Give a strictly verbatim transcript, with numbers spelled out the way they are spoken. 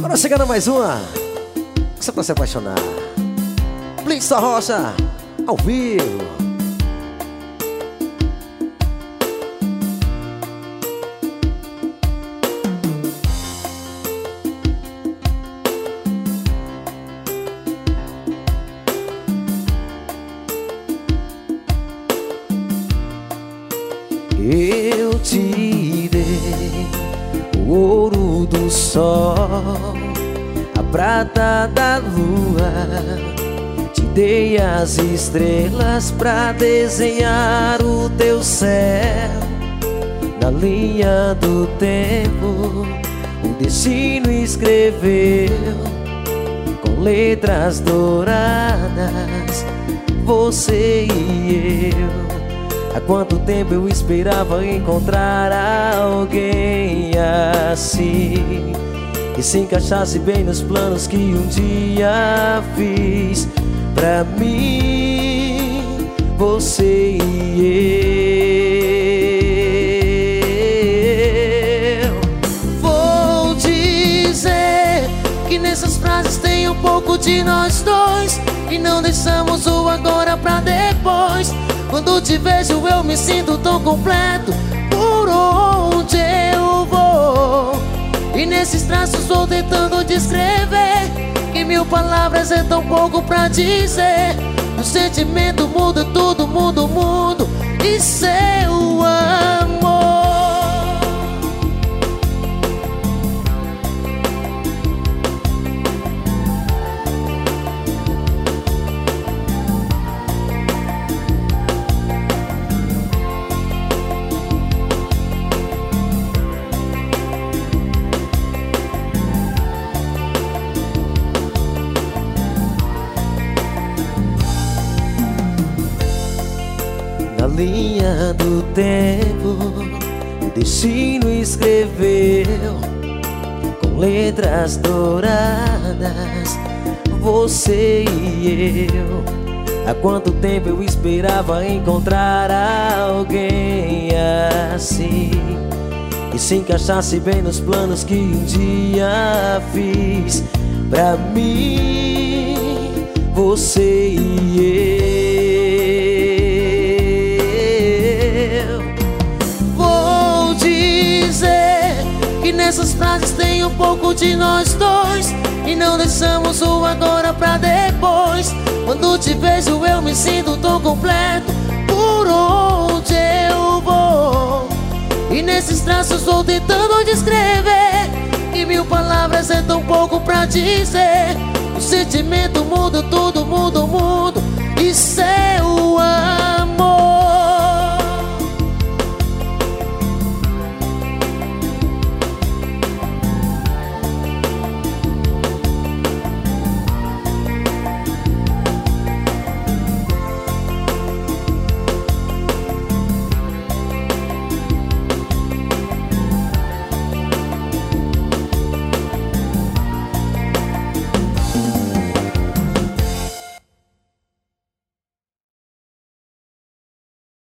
Agora chegando mais uma, só pra se apaixonar. Blitz da Rocha, ao vivo. Eu te dei o ouro do sol, a prata da lua, te dei as estrelas pra desenhar o teu céu. Na linha do tempo, o destino escreveu com letras douradas você e eu. Há quanto tempo eu esperava encontrar alguém assim, que se encaixasse bem nos planos que um dia fiz pra mim, você e eu. Vou dizer que nessas frases tem um pouco de nós dois, e não deixamos o agora pra depois. Quando te vejo eu me sinto tão completo por onde eu vou, e nesses traços vou tentando descrever que mil palavras é tão pouco pra dizer. O sentimento muda tudo, muda o mundo e seu amor. Na linha do tempo, o destino escreveu com letras douradas você e eu. Há quanto tempo eu esperava encontrar alguém assim, que se encaixasse bem nos planos que um dia fiz pra mim, você e eu. Nessas frases tem um pouco de nós dois, e não deixamos o agora pra depois. Quando te vejo eu me sinto tão completo por onde eu vou, e nesses traços vou tentando descrever que mil palavras é tão pouco pra dizer. O sentimento muda tudo, muda o mundo e seu amor.